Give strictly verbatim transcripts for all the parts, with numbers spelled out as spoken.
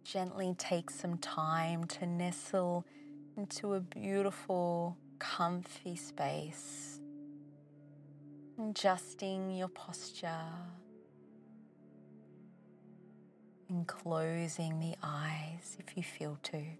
gently take some time to nestle into a beautiful, comfy space, adjusting your posture and closing the eyes if you feel to.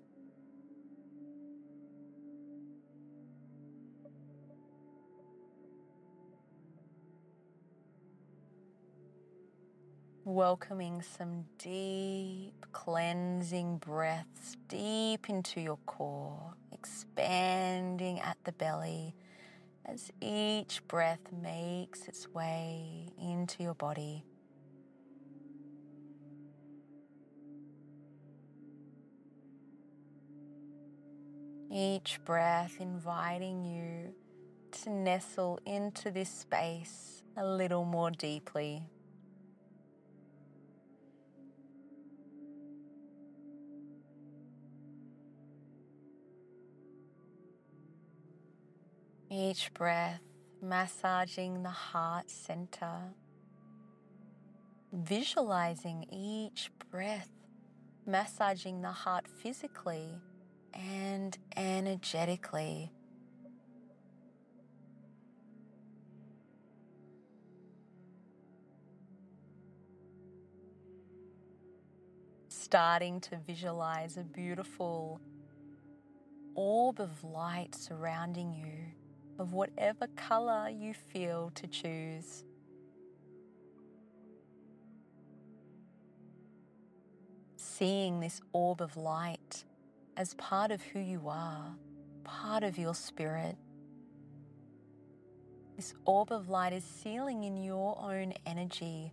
Welcoming some deep cleansing breaths deep into your core, expanding at the belly as each breath makes its way into your body. Each breath inviting you to nestle into this space a little more deeply. Each breath massaging the heart center, visualizing each breath massaging the heart physically and energetically. Starting to visualize a beautiful orb of light surrounding you, of whatever color you feel to choose. Seeing this orb of light as part of who you are, part of your spirit. This orb of light is sealing in your own energy.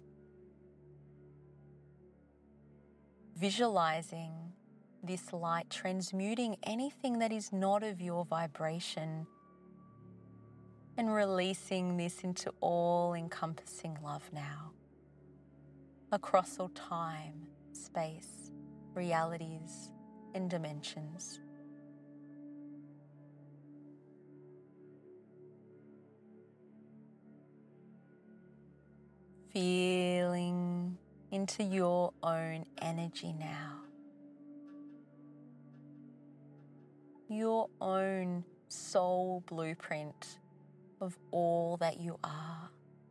Visualizing this light transmuting anything that is not of your vibration and releasing this into all-encompassing love now, across all time, space, realities, and dimensions. Feeling into your own energy now. Your own soul blueprint of all that you are.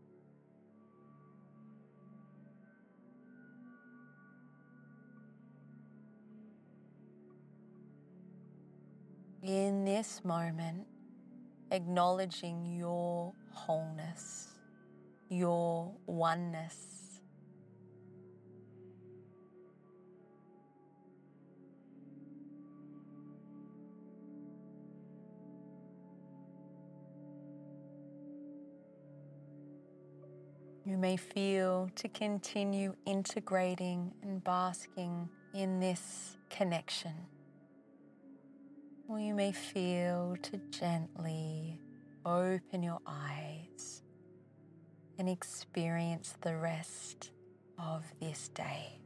In this moment, acknowledging your wholeness, your oneness. You may feel to continue integrating and basking in this connection. Or you may feel to gently open your eyes and experience the rest of this day.